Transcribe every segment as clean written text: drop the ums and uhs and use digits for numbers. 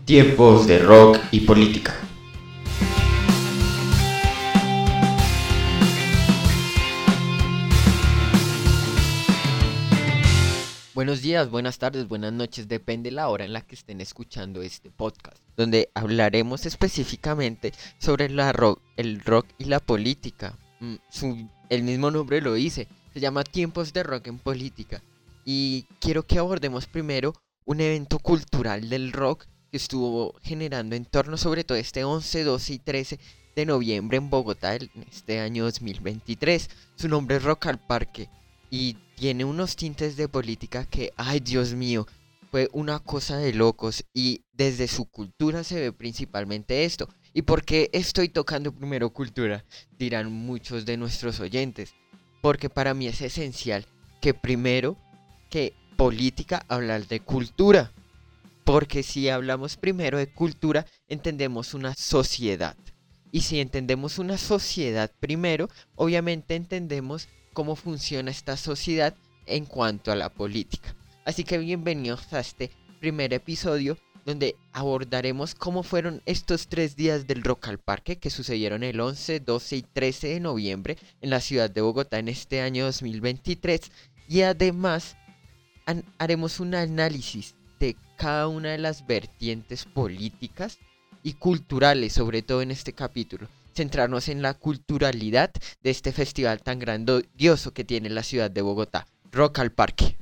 Tiempos de rock y política. Buenos días, buenas tardes, buenas noches, depende la hora en la que estén escuchando este podcast, donde hablaremos específicamente sobre el rock y la política. El mismo nombre lo dice, se llama Tiempos de Rock en Política. Y quiero que abordemos primero un evento cultural del rock que estuvo generando en torno sobre todo este 11, 12 y 13 de noviembre en Bogotá en este año 2023. Su nombre es Rock al Parque y tiene unos tintes de política que, ay Dios mío, fue una cosa de locos y desde su cultura se ve principalmente esto. ¿Y por qué estoy tocando primero cultura? Dirán muchos de nuestros oyentes. Porque para mí es esencial que primero que política hablar de cultura. Porque si hablamos primero de cultura, entendemos una sociedad. Y si entendemos una sociedad primero, obviamente entendemos cómo funciona esta sociedad en cuanto a la política. Así que bienvenidos a este primer episodio donde abordaremos cómo fueron estos 3 días del Rock al Parque que sucedieron el 11, 12 y 13 de noviembre en la ciudad de Bogotá en este año 2023. Y además haremos un análisis de cada una de las vertientes políticas y culturales, sobre todo en este capítulo. Centrarnos en la culturalidad de este festival tan grandioso que tiene la ciudad de Bogotá, Rock al Parque.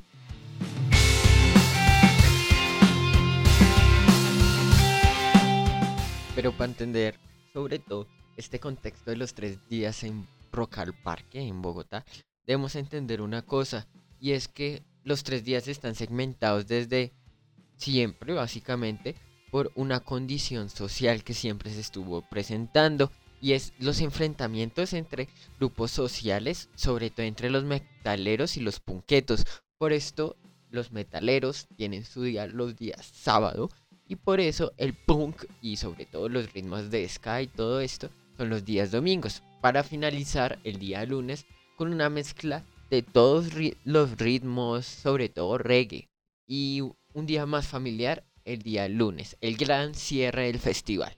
Pero para entender sobre todo este contexto de los 3 días en Rock al Parque en Bogotá, debemos entender una cosa, y es que los 3 días están segmentados desde siempre, básicamente, por una condición social que siempre se estuvo presentando, y es los enfrentamientos entre grupos sociales, sobre todo entre los metaleros y los punquetos. Por esto, los metaleros tienen su día los días sábado, y por eso el punk y sobre todo los ritmos de ska y todo esto son los días domingos, para finalizar el día lunes con una mezcla de todos los ritmos, sobre todo reggae, y un día más familiar el día lunes, el gran cierre del festival.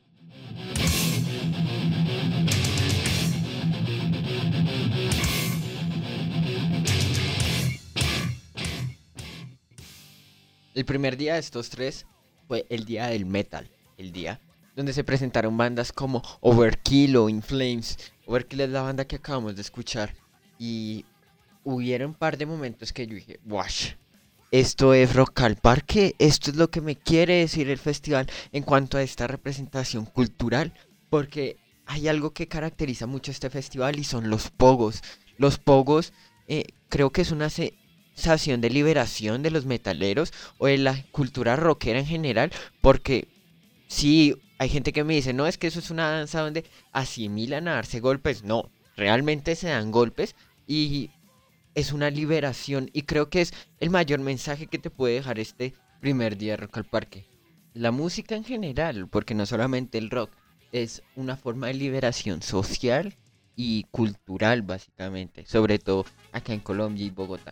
El primer día de estos tres fue el día del metal, el día donde se presentaron bandas como Overkill o In Flames. Overkill es la banda que acabamos de escuchar y hubieron un par de momentos que yo dije, wash, esto es Rock al Parque, esto es lo que me quiere decir el festival en cuanto a esta representación cultural, porque hay algo que caracteriza mucho este festival y son los pogos. Los pogos creo que es una sensación de liberación de los metaleros o de la cultura rockera en general, porque sí, hay gente que me dice, no, es que eso es una danza donde asimilan a darse golpes. No, realmente se dan golpes y es una liberación, y creo que es el mayor mensaje que te puede dejar este primer día de Rock al Parque. La música en general, porque no solamente el rock, es una forma de liberación social y cultural básicamente, sobre todo acá en Colombia y Bogotá.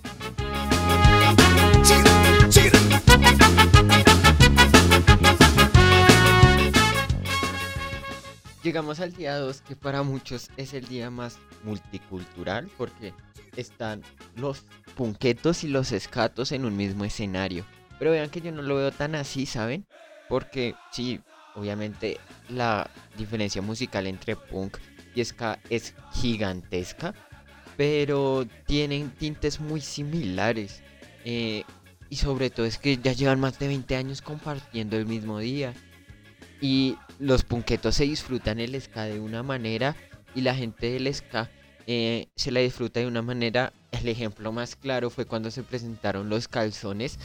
Llegamos al día 2, que para muchos es el día más multicultural, porque están los punquetos y los escatos en un mismo escenario. Pero vean que yo no lo veo tan así, ¿saben? Porque sí, obviamente la diferencia musical entre punk y ska es gigantesca, pero tienen tintes muy similares. Y sobre todo es que ya llevan más de 20 años compartiendo el mismo día. Y los punquetos se disfrutan el ska de una manera y la gente del ska se la disfruta de una manera. El ejemplo más claro fue cuando se presentaron los calzones.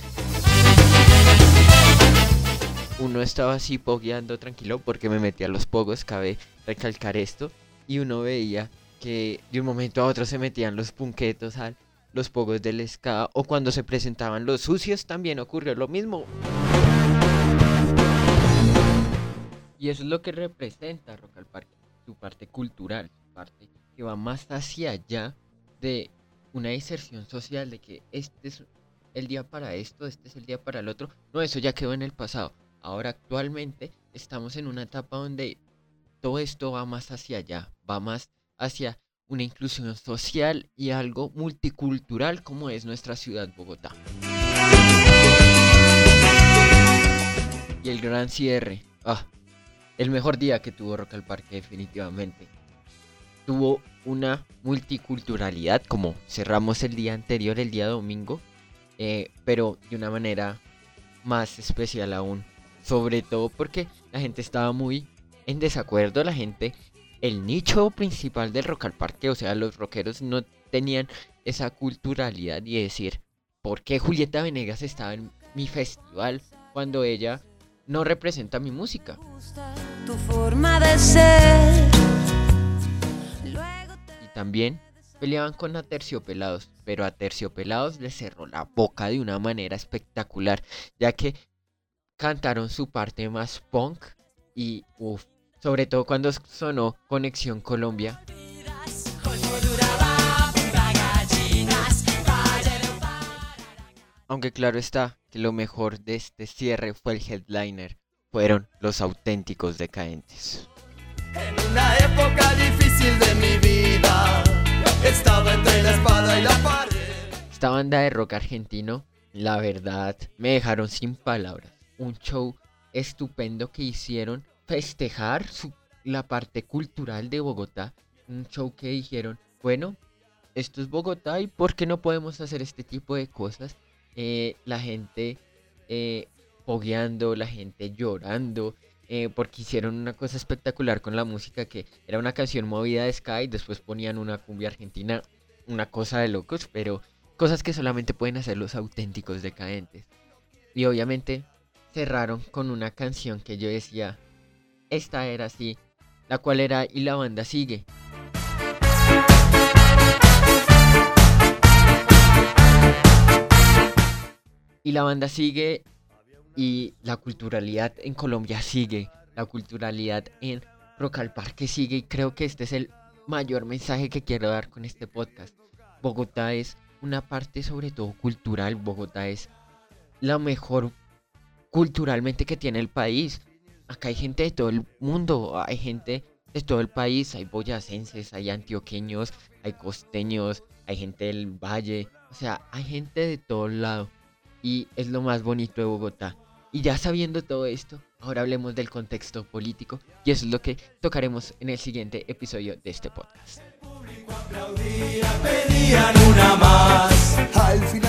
Uno estaba así pogueando tranquilo porque me metí a los pogos, cabe recalcar esto, y uno veía que de un momento a otro se metían los punquetos a los pogos del ska, o cuando se presentaban los sucios también ocurrió lo mismo. Y eso es lo que representa Rock al Parque, su parte cultural, su parte que va más hacia allá de una inserción social, de que este es el día para esto, este es el día para el otro. No, eso ya quedó en el pasado. Ahora actualmente estamos en una etapa donde todo esto va más hacia allá, va más hacia una inclusión social y algo multicultural como es nuestra ciudad Bogotá. Y el gran cierre, el mejor día que tuvo Rock al Parque definitivamente. Tuvo una multiculturalidad como cerramos el día anterior, el día domingo, pero de una manera más especial aún. Sobre todo porque la gente estaba muy en desacuerdo, el nicho principal del Rock al Parque, o sea, los rockeros no tenían esa culturalidad y decir, ¿por qué Julieta Venegas estaba en mi festival cuando ella no representa mi música? Tu forma de ser. Y también peleaban con Aterciopelados, pero Aterciopelados les cerró la boca de una manera espectacular, ya que cantaron su parte más punk y sobre todo cuando sonó Conexión Colombia. Aunque claro está que lo mejor de este cierre fue el headliner, fueron Los Auténticos Decadentes. En una época difícil de mi vida, estaba entre la espada y la pared. Esta banda de rock argentino, la verdad, me dejaron sin palabras. Un show estupendo que hicieron festejar la parte cultural de Bogotá. Un show que dijeron, bueno, esto es Bogotá y ¿por qué no podemos hacer este tipo de cosas? La gente fogueando, la gente llorando, porque hicieron una cosa espectacular con la música, que era una canción movida de Sky, después ponían una cumbia argentina, una cosa de locos, pero cosas que solamente pueden hacer los auténticos decadentes. Y obviamente cerraron con una canción que yo decía, esta era así, la cual era Y la banda sigue. Y la banda sigue y la culturalidad en Colombia sigue, la culturalidad en Rock al Parque sigue, y creo que este es el mayor mensaje que quiero dar con este podcast. Bogotá es una parte sobre todo cultural, Bogotá es la mejor culturalmente que tiene el país. Acá hay gente de todo el mundo, hay gente de todo el país, hay boyacenses, hay antioqueños, hay costeños, hay gente del valle, o sea, hay gente de todo lado. Y es lo más bonito de Bogotá. Y ya sabiendo todo esto, ahora hablemos del contexto político, y eso es lo que tocaremos en el siguiente episodio de este podcast. Pedían una más. Al final